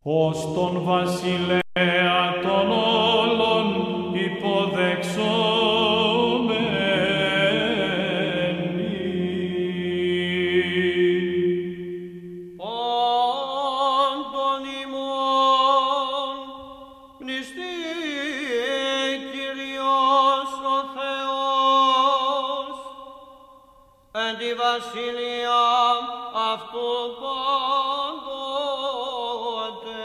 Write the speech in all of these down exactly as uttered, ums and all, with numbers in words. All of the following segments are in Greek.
ως τον βασιλέα των όλων υποδεξόμενοι. Όντων ημών μνηστή Κύριος ο Θεός, εν τη βασιλεία αυτού πάντοτε,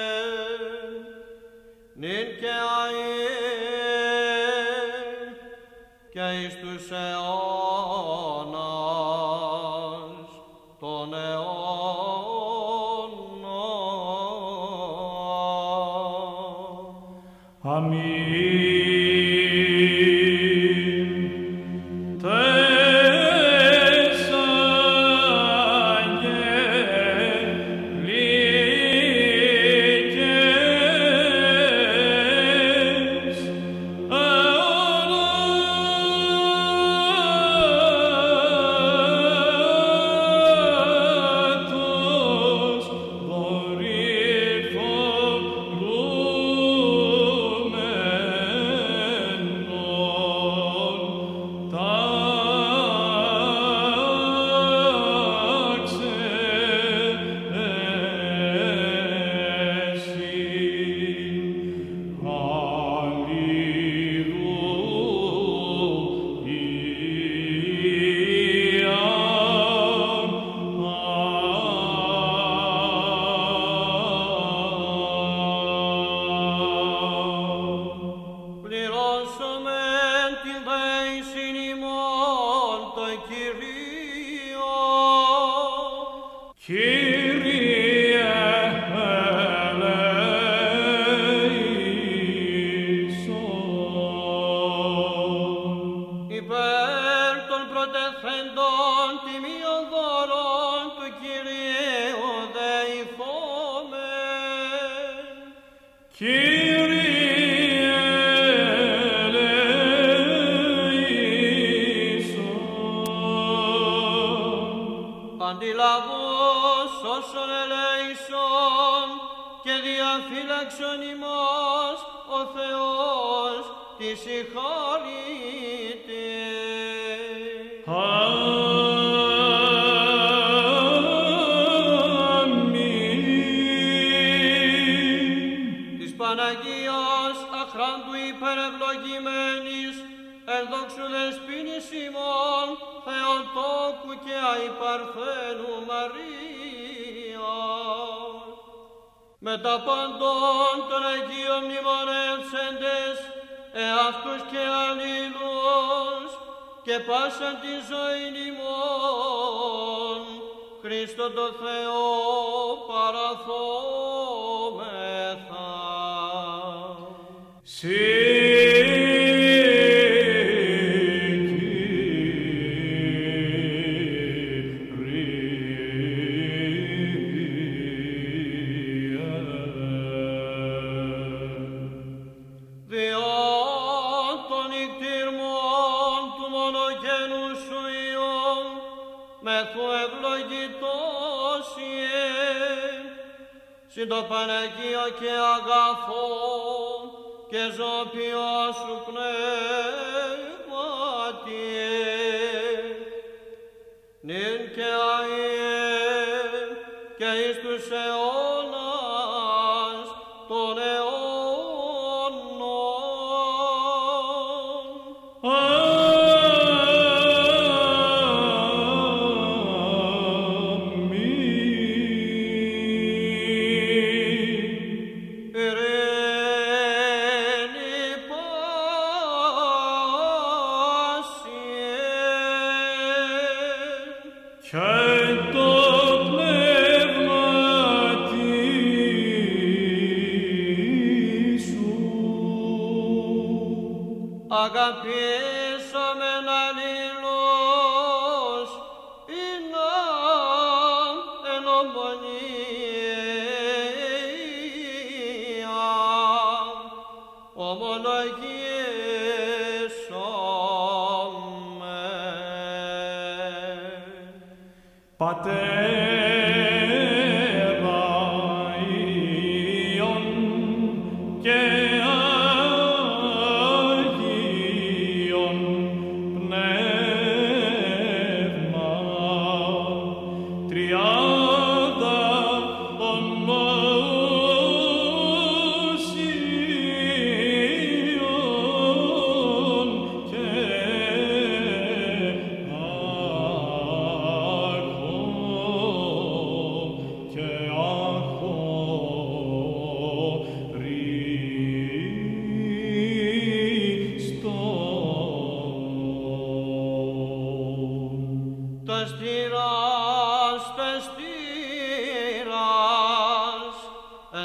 νυν και αε και εις τους αιώνας των αιώνων. Αμήν. Κύριε ελέησον. Υπέρ των πρωτεθέντων τιμίων δώρων του Κυρίου δεηθόμεν. Κύριε ελέησον. Αντιλαβώς όσων ελέησον και διαφύλαξον ημάς ο Θεός της συγχωρείται. Αμήν. Της Παναγίας αχράντου υπερευλογημένης εν δόξου δεσποίνης ημών Θεοτόκου και αϊπαρθένου Μαρίας, με τα παντών των Αγίων μνημονεύσεντες εαυτούς και αλλήλους και πάσαν τη ζωήν ημών Χριστό το Θεό παραθόμεθα. Μεθού ευλογητός ιε, συν το Παναγίο και αγαθό και ζωπιό σου πνεύματι, νυν και αε και εις τους αιώνας των αιώνων. Αγαπήσομεν αλλήλους ειναν εν ομονία ομολογήσομεν. Πατέρα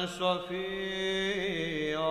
εν σοφία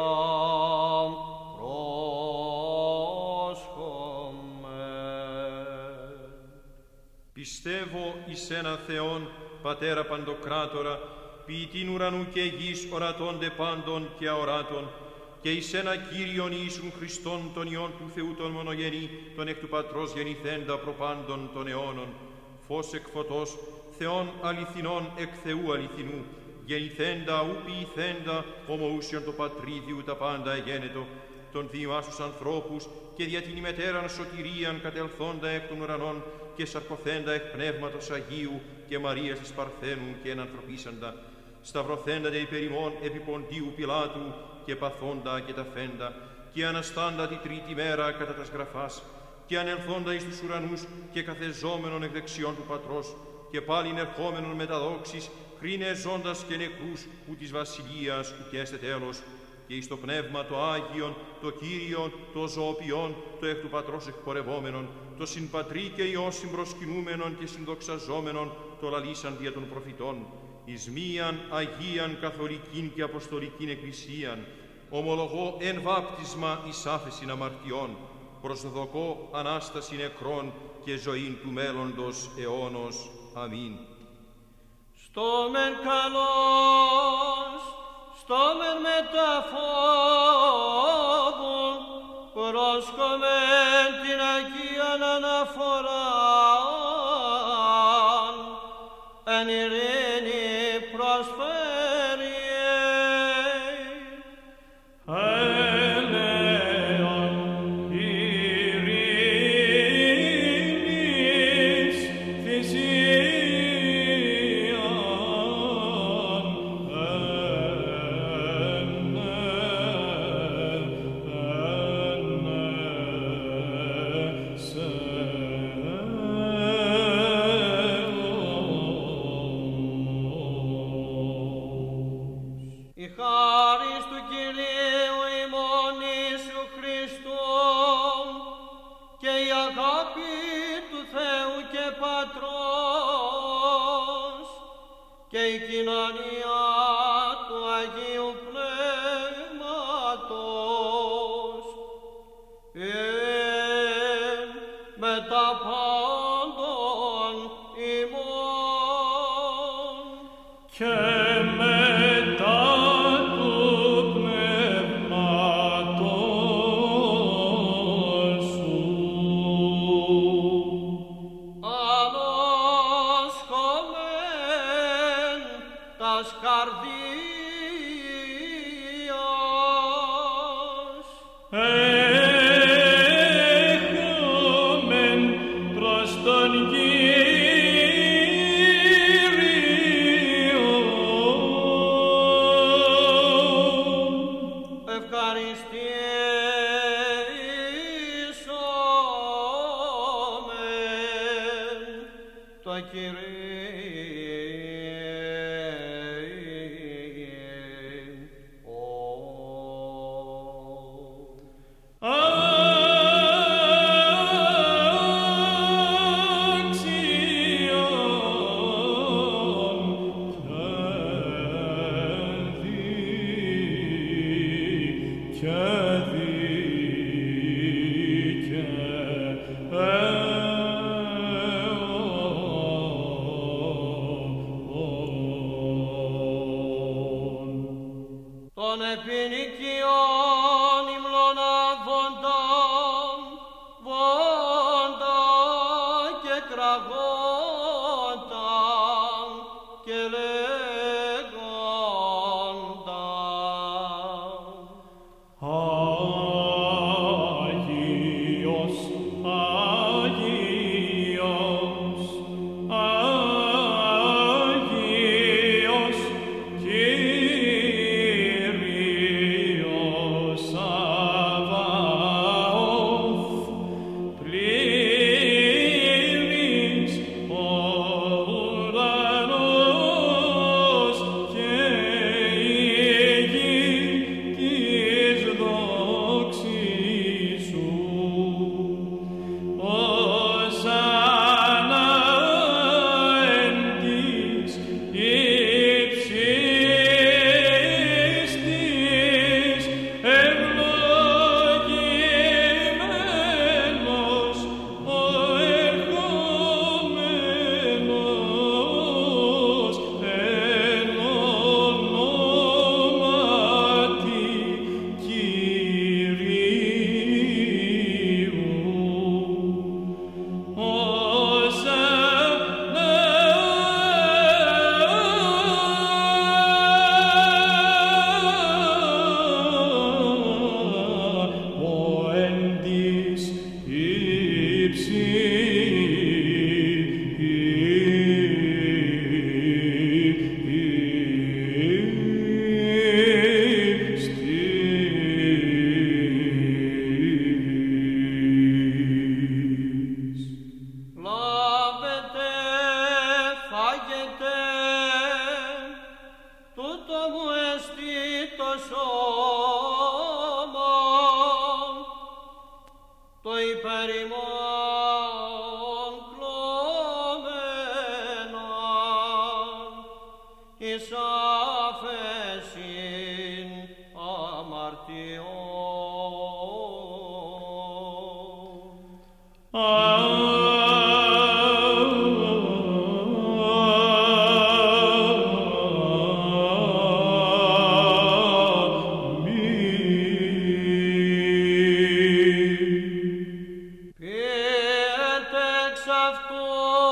Πιστεύω εις έναν Θεόν, Πατέρα Παντοκράτορα, ποιητήν ουρανού και γης ορατώνται πάντων και αοράτων, και εις ένα Κύριον Ιησούν Χριστόν, τον Υιόν του Θεού τον μονογενή, τον εκ του Πατρός γεννηθέντα προπάντων των αιώνων, φως εκ φωτός, Θεόν αληθινών εκ Θεού αληθινού, γεννηθέντα ου ποιηθέντα, ομοούσιον το Πατρίδιου τα πάντα εγένετο, των δύο άσους ανθρώπους και δια την ημετέραν σωτηρίαν κατελθόντα εκ των ουρανών και σαρκωθέντα εκ Πνεύματος Αγίου και Μαρίας της Παρθένου και ενανθρωπίσαντα, σταυρωθέντα δε υπερ ημών επί Ποντίου Πιλάτου και παθόντα και ταφέντα και αναστάντα τη τρίτη μέρα κατά τας γραφάς και ανελθόντα εις τους ουρανούς και καθεζόμενον εκ δεξιών του Πατρός και πάλιν ερχόμενον με τα δόξης κρίνε ζώντας και νεκρούς που της βασιλείας ουκέστε τέλος και εις το Πνεύμα το Άγιον, το Κύριον, το ζωοποιόν, το εκ του Πατρός εκπορευόμενον, το συμπατρί και Υιό συμπροσκυνούμενον και συνδοξαζόμενον, το λαλήσαν δια των προφητών, εις μίαν Αγίαν Καθολικήν και Αποστολικήν Εκκλησίαν, ομολογώ εν βάπτισμα εις άφεσιν αμαρτιών, προσδοκώ Ανάσταση νεκρών και ζωήν του μέλλοντος αιώνος. Αμήν. Στο μεν καλός, στο μεν μεταφόβου, πρόσκομεν την Αγίαν αναφοράν, εν ειρήνη προσφέρει. Έλεον ειρήνης θυσίαν, Η χάρις του Κυρίου ημών Ιησού Χριστού και η αγάπη του Θεού και Πατρός και η κοινωνία του Αγίου Πνεύματος εν με τα πάντων ημών και μετά του πνεύματος σου. ανόσχομεν τας καρδίας Έχομεν προς τον Κύριο. ευχαριστήσομεν το Κυρίο. Των επινοικιών υμνονάβοντα, βόντα και κραγόντα και λέγοντα Άγιος, Άγιος, Άγιος, Κύριος Σαβαώθ, πλήρης ο ουρανός και η γη της δόξης σου. Ωσανά εν της υψίστου εις άφεσιν αμαρτιών. Πιέτε εξ αυτού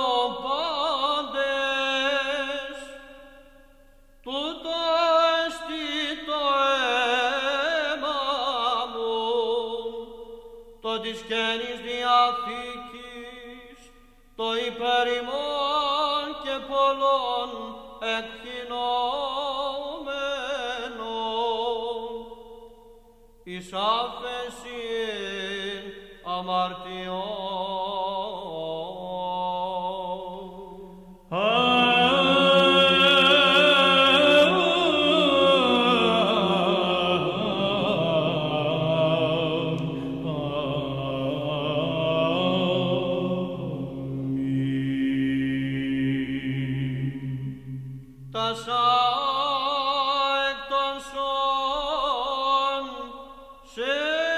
πάντες, τούτο εστί το αίμα μου, το της Καινής Διαθήκης, το υπέρ ημών και πολλών εκχυνόμενων, εις άφεσιν αμαρτιών. Τασά εκ των σώων σε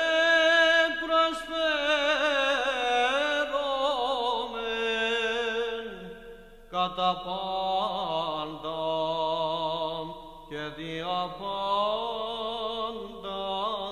προσφέρομεν κατά πάντα και δια πάντα.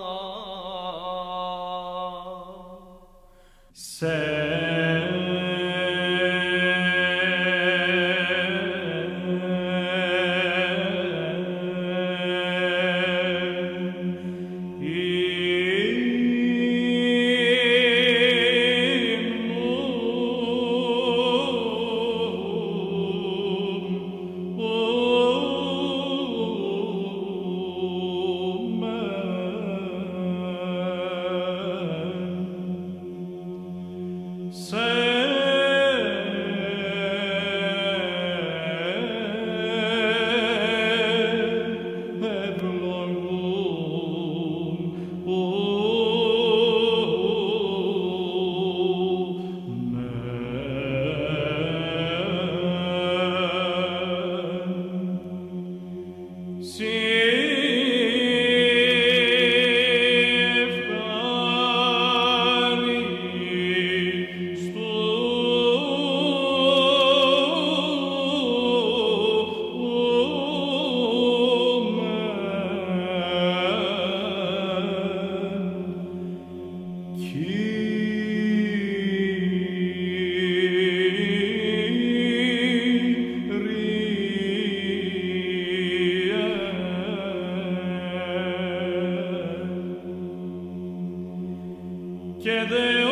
Και Δεό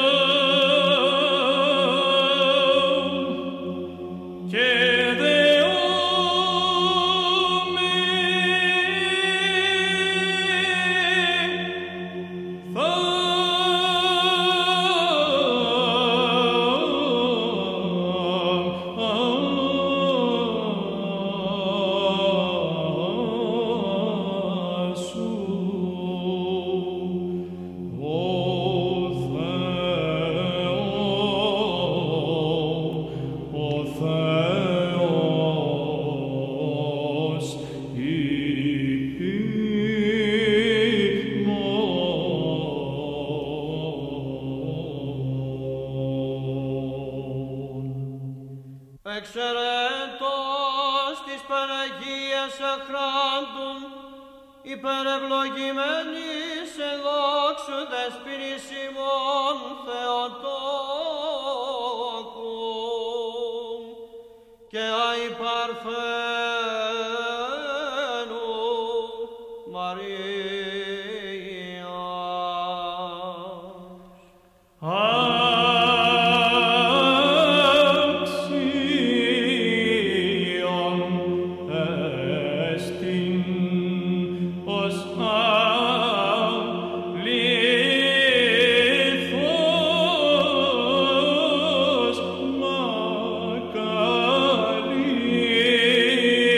και Δεό με εξαιρέτως της Παναγίας αχράντων, υπερευλογημένης εν δόξου δεσποινής ημών Θεοτόκου και αϊπαρθένου Μαρίας. Μακαρί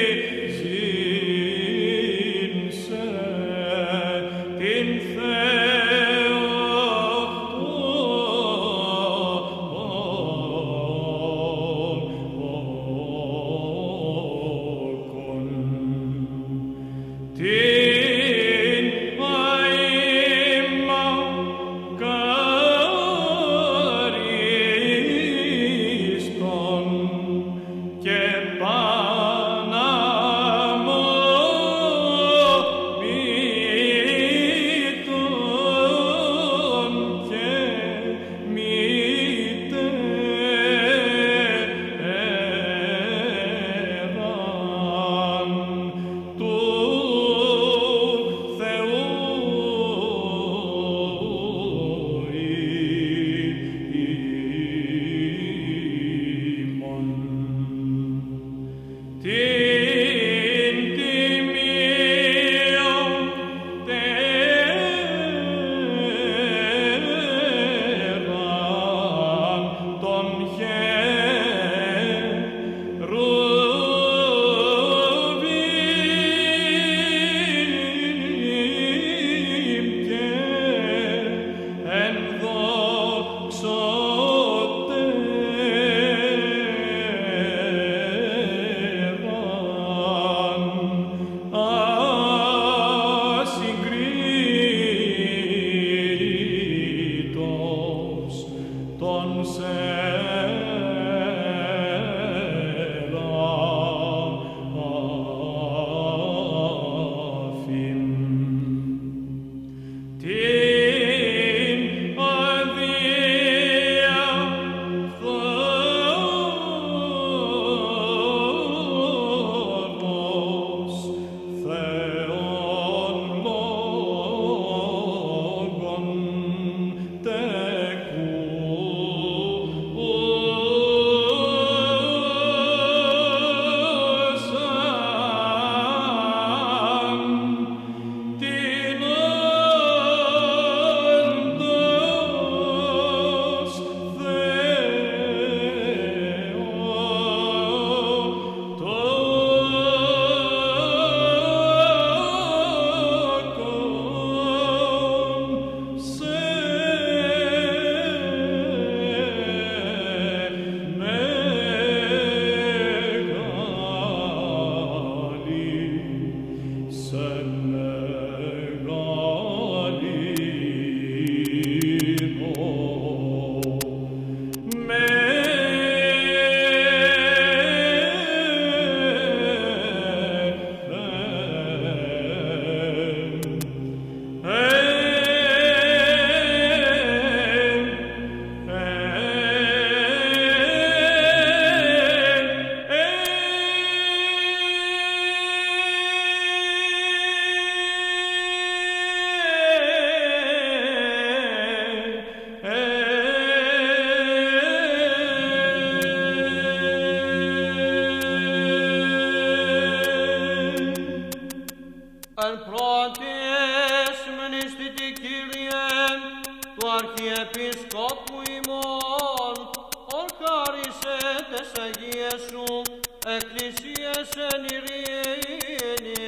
εν πρώτης μνηστητή Κύριε, του Αρχιεπισκόπου ημών, ορχάρισε τες Αγίες σου εκκλησίες εν ειρήνη,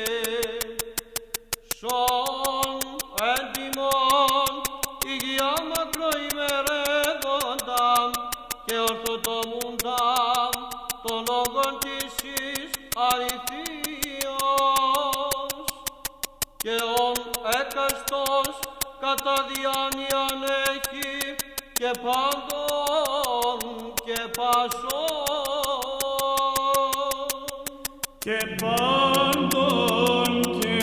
σον έντιμον υγεία μακροημερεύοντα και ορθοτομούντα των λόγων της εις αληθείας και ον έκαστος κατά διάνοιαν έχει και πάντων και πασών και πάντων και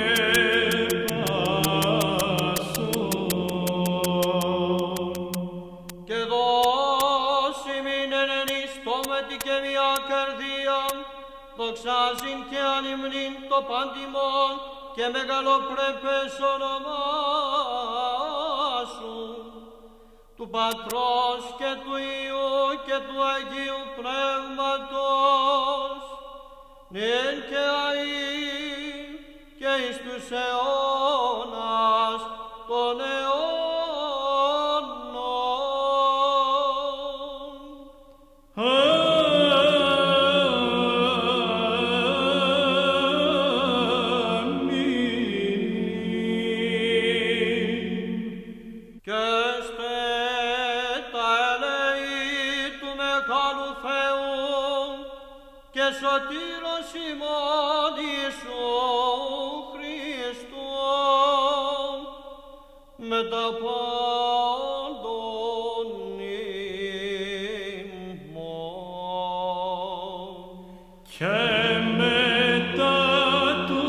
πασών και δώσει μην ενενιστόμετη και μια καρδία δοξάζειν και ανυμνήν το παντιμόν και μεγαλοπρέπες όνομά σου του Πατρός και του Υιού και του Αγίου Πνεύματος νυν και αεί και εις τους αιώνας των αιώνων. Σωτήρος ημών Ιησού Χριστού με τα πάντων ημών και μετά του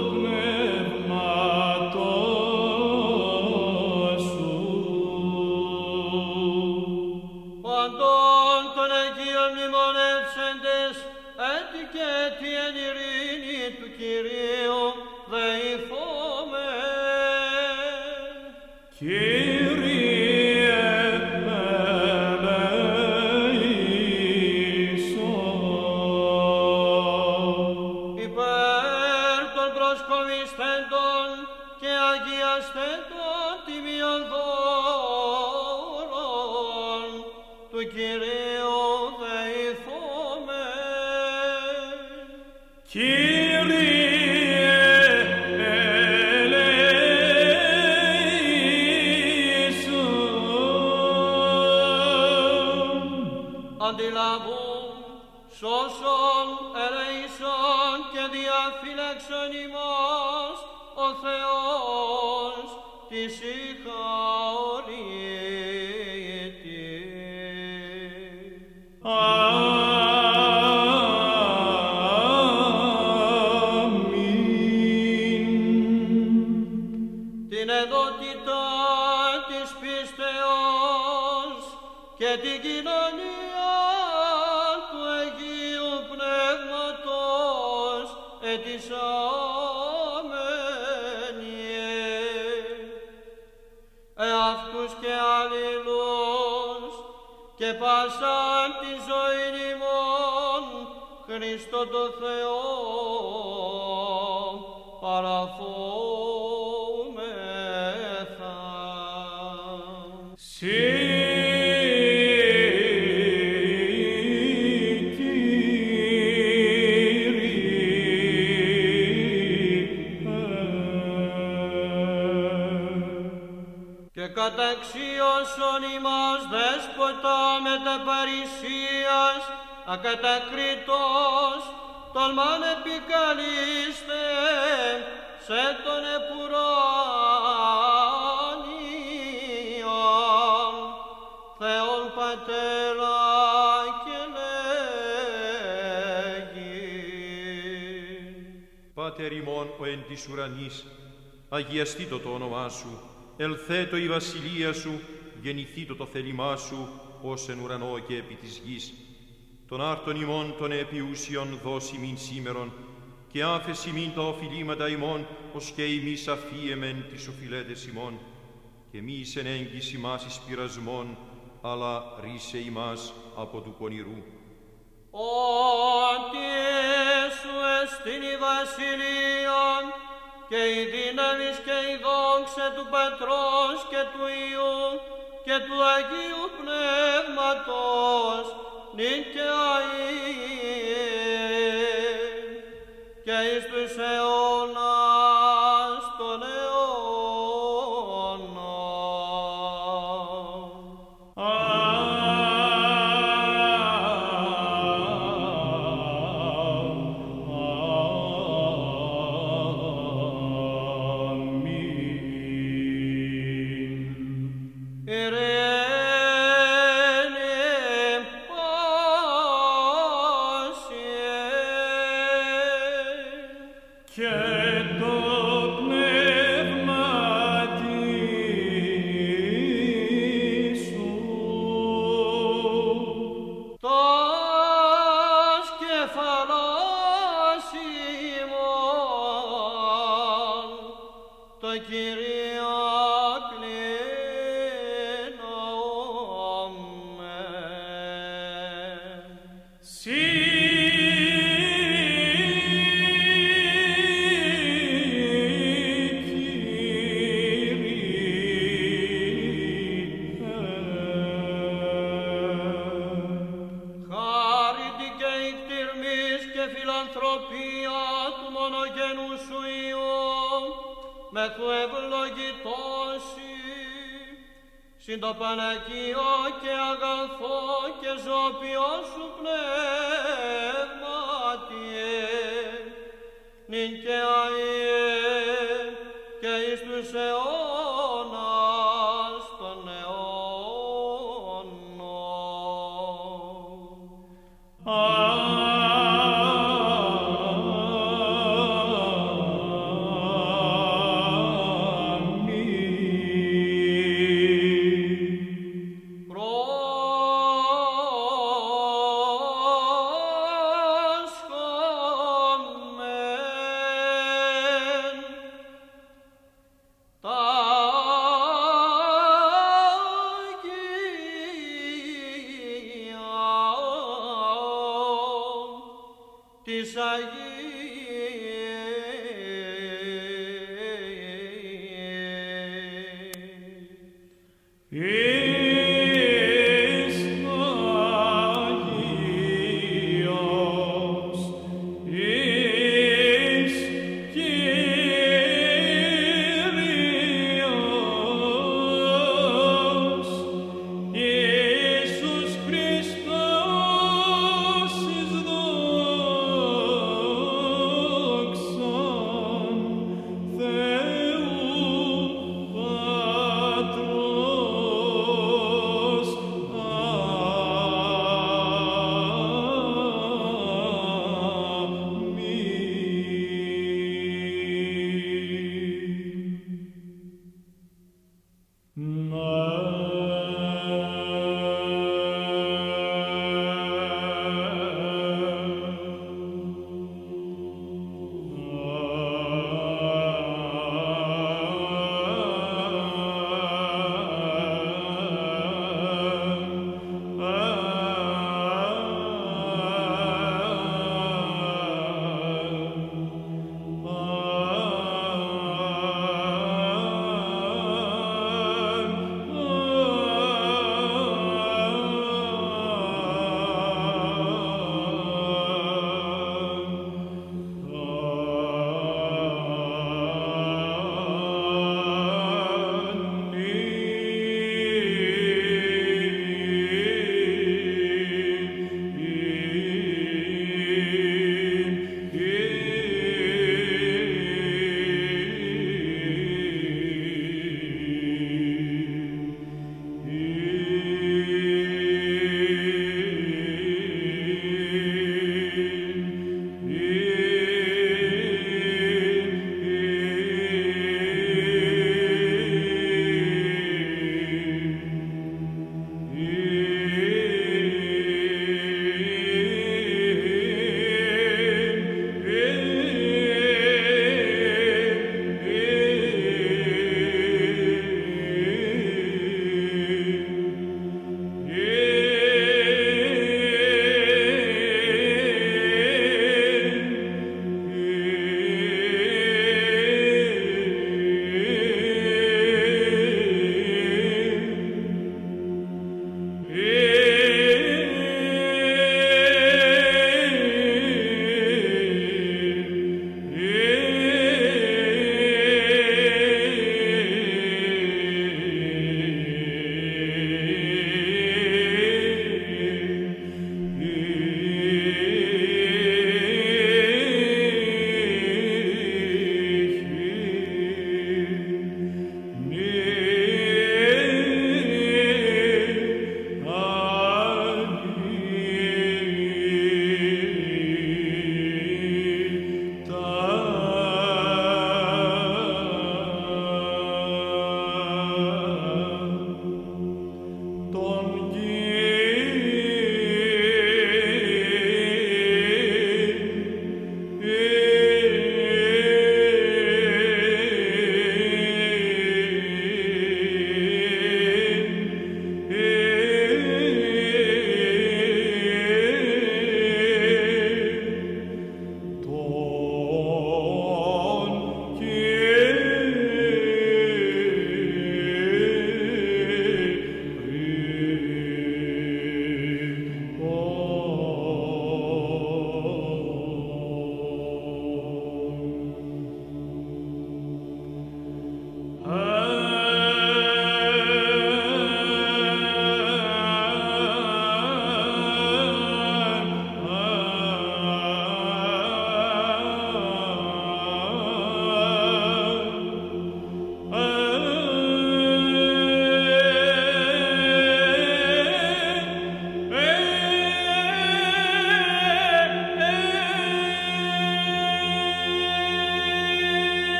πνεύματος σου παντών των Αγίων μνημονεύσεντες έτη και έτη εν ειρήνη του Κυρίου δεηθώμε. Κύριε ελέησον. Υπέρ των προσκομισθέντων και αγιασθέντων τιμίων δώρων του Κυρίου δεηθώμε. Κύριε ελέησον. Αντιλαβούν, σώσον, ελέησον και διαφύλαξον ημάς ο Θεός της ηχαωρήτη. Την εδότητα της πίστεως και την κοινωνία του Αγίου Πνεύματος ετισάμενοι εαυτούς και αλληλούς και πάσαν τη ζωή ημών Χριστό το Θεό παραθόμεθα. Και καταξίωσον ημάς δέσποτα μεταπαρησίας ακατακρίτως τολμάν επικαλείστε σε τον επουράνιον Θεόν Πατέρα και λέγει. Πάτερ ημών ο εν της ουρανής, αγιαστήτω το όνομά σου, ελθέτω η βασιλεία σου, γεννηθήτω το θέλημά σου, ως εν ουρανό και επί της γης. Τον άρτον ημών των επιούσιων δώσει μην σήμερον, και άφεση μην τα οφειλήματα ημών, ως και ημείς αφίεμεν τις οφειλέτες ημών, και μη εις εν έγκυς ημάς εις πειρασμόν, αλλά ρίσε ημάς από του πονηρού. Ότι σου εστίν η βασιλεία και η δύναμη και η δόξα του Πατρός και του Υιού και του Αγίου Πνεύματος, νυν και αεί και εις τους αιώνας των αιώνων. Συν το Παναγίο και αγαθό και ζωπιό σου πνεύματιε, νυν και αε και εις τους αιώνας των αιώνων. Πρόσχομαι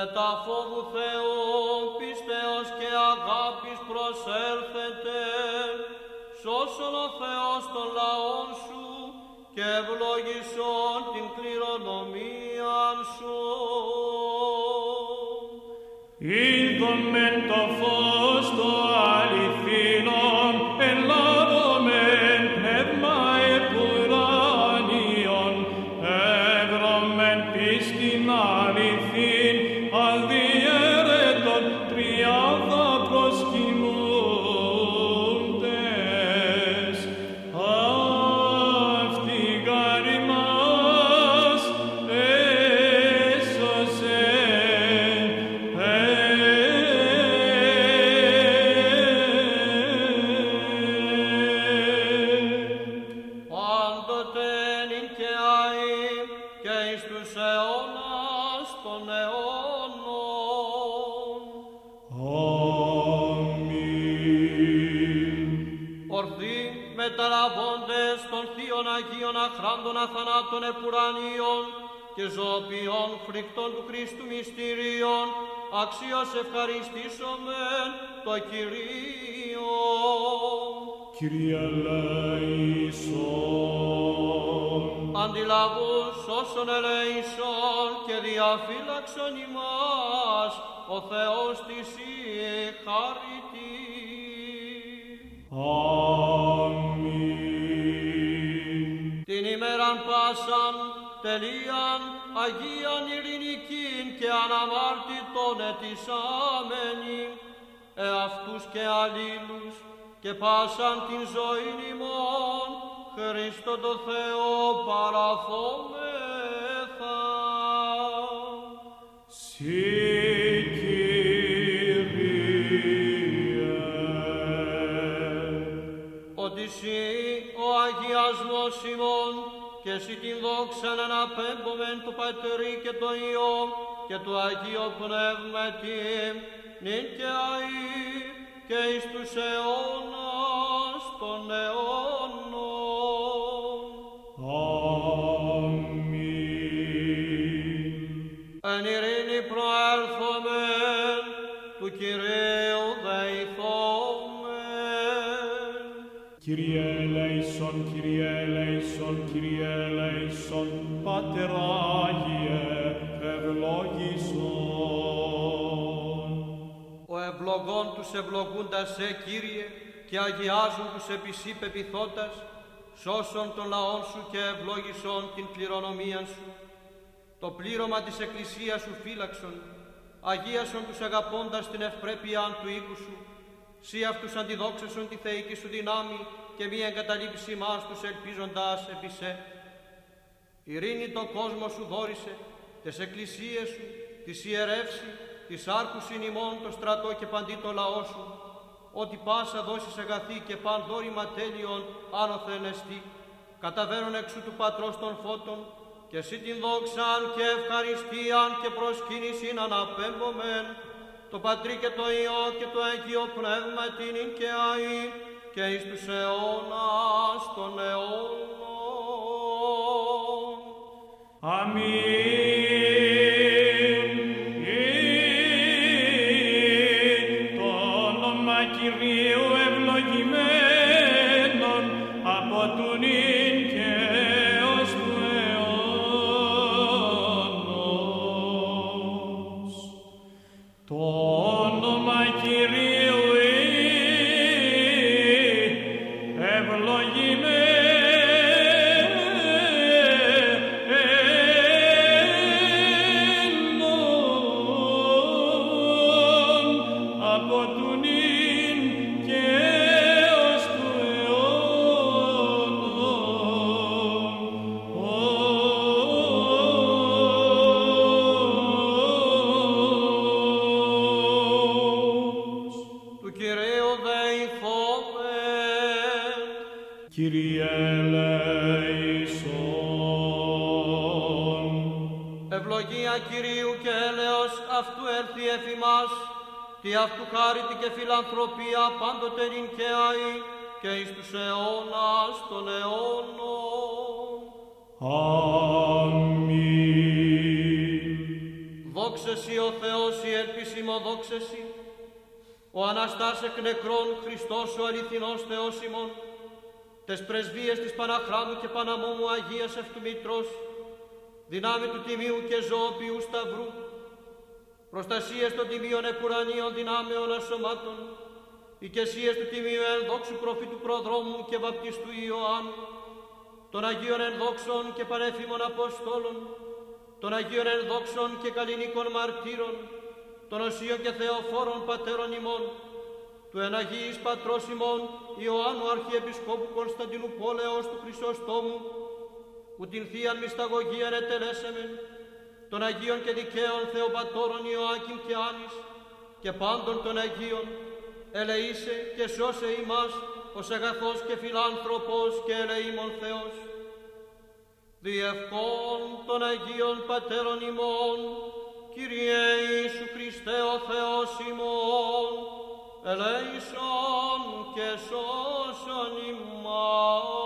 Μετά φόβου Θεού, πίστεως και αγάπης προσέλθετε, σώσον ο Θεός των λαών σου και ευλογήσον την κληρονομία σου. Είδον μεν το φως το αληθινόν, ελάβομεν πνεύμα επουράνιον, εύρωμεν πίστην αληθήν, αδιέρετον τριάδα προσκυνούντες. Αυτή γάρη μας έσωσε. Πάντοτε νυν και αεί και εις τους αιώνας των αιώνων. Αμήν. Ορθοί μεταλαβώντες των θείων Αγίων αχράντων αθανάτων επουρανίων και ζωοποιών φρικτών του Χριστού μυστηρίων, αξίως ευχαριστήσομεν το Κυρίο. Κύριε ελέησον. Αντιλαβούς όσων ελέησον και διαφύλαξον ημάς, ο Θεός της η χαριτή. Αμήν. Την ημέραν πάσαν, τελείαν, Αγίαν ειρηνικήν και αναμάρτητον ετισάμενη, εαυτούς και αλλήλους και πάσαν την ζωήν ημών, Χριστό το Θεό παραθόμεθα. Συ Κύριε. Ότι Συ ο αγιασμός ημών και Συ την δόξαν αναπέμπομεν του Πατρί και το Υιό και του Αγίου Πνεύματι, νυν και αεί και εις τους αιώνας των αιώνων. Αμήν. Εν ειρήνη προέλθομεν, του Κυρίου δεηθόμεν. Κύριε ελέησον, Κύριε ελέησον, Κύριε ελέησον, Πάτερ Άγιε, ευλόγησον. Ο ευλογών τους ευλογούντας σε, Κύριε, και αγιάζουν τους επί Συ πεποιθώντας, σώσον των λαών σου και ευλόγησον την κληρονομία σου. Το πλήρωμα της Εκκλησίας σου φύλαξον, αγίασον τους αγαπώντας την ευπρέπεια του οίκου σου. Συ αυτούς αντιδόξασον τη θεϊκή σου δυνάμει και μη εγκαταλείψει μας τους ελπίζοντας επί σε. Ειρήνη το κόσμο σου δόρισε, τες εκκλησίες σου, της ιερεύση, της άρχους ημών το στρατό και παντί το λαό σου, ότι πάσα δώσεις αγαθή και παν δόρημα τέλειον άνωθεν εστί, καταβαίνουν εξού του Πατρός των φώτων, και εσύ την δόξαν και ευχαριστίαν και προσκύνησιν αναπέμπομεν, το Πατρί και το Υιό και το Αγίο Πνεύμα την και αεί και εις τους αιώνας των αιώνων. Αμήν. Το όνομα Κυρίου ευλογημένον από του νυν και έως του αιώνος. Το όνομα Κυρίου ευλογημένον από του νυν και έως του αιώνος. Του Κυρίου δεηθόμεν. Κύριε ελέησον. Ευλογία Κυρίου και έλεος αυτού έρθει εφ' ημάς, τι αυτού χάρητη και φιλανθρωπία πάντοτε νυν και αεί και εις τους αιώνας των αιώνων. Αμήν. Δόξα Συ ο Θεός ημωδόξεση, ο Αναστάς εκ νεκρών Χριστός ο αληθινός Θεός ημών, τες πρεσβείες της Παναχράμου και Παναμόμου Αγίας Ευτού Μητρός, δυνάμει του Τιμίου και ζωοποιού Σταυρού, προστασίες των Τιμίων επουρανίων δυνάμεων ασωμάτων, οικεσίες του Τιμίου ενδόξου προφήτου προδρόμου και βαπτιστού Ιωάννου, των Αγίων ενδόξων και πανέφημων Αποστόλων, των Αγίων ενδόξων και καλλινίκων μαρτύρων, των οσίων και θεοφόρων πατέρων ημών, του εναγίης πατρός ημών Ιωάννου Αρχιεπισκόπου Κωνσταντινού Πόλεως του Χρυσοστόμου, που την Θείαν Μυσταγωγίαν ετελέσαμεν, των Αγίων και δικαίων Θεοπατώρων Ιωάκην και Άνης, και πάντων των Αγίων, ελεήσε και σώσε ημάς ως αγαθός και φιλάνθρωπος και ελεήμων Θεός. Διευκόν των Αγίων Πατέρων ημών, Kyrie Ιησού Χριστέ ο Θεός ημών, ελέησον και σώσον ημάς.